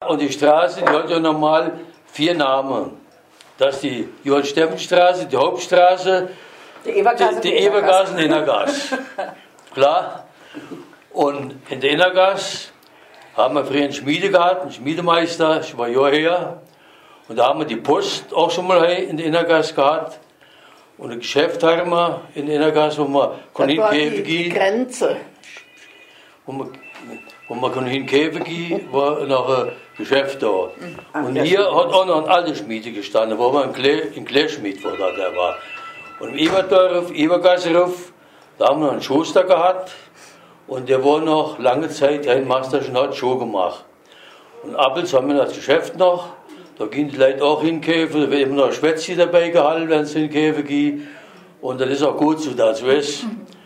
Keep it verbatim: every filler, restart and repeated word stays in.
und die Straße, die hat ja normal vier Namen. Das ist die Johann-Steffen-Straße, die Hauptstraße, Die Ebergasse, die, die Ebergasse und die Innergasse. Klar. Und in der Innergasse haben wir früher einen Schmiede gehabt, einen Schmiedemeister, ich war Jahr her. Und da haben wir die Post auch schon mal in der Innergasse gehabt. Und ein Geschäft haben wir in der Innergasse, wo man das war die, hinkäfen die gehen. Grenze. Wo man, wo man kann hinkäfen gehen, war noch ein Geschäft da. Ach, Und das hier ist hat auch noch ein alter Schmiede gestanden, wo man ein, Klä, ein Klärschmied war, da der war. Und im Eberdorf, Ebergasserhof, da haben wir einen Schuster gehabt. Und der war noch lange Zeit ein Masterchen, hat Schuhe gemacht. Und abends haben wir das Geschäft noch. Da gehen die Leute auch hinkäfen, da wird immer noch ein Schwätzchen dabei gehalten, wenn sie hinkäfen gehen. Und das ist auch gut so, das weißt.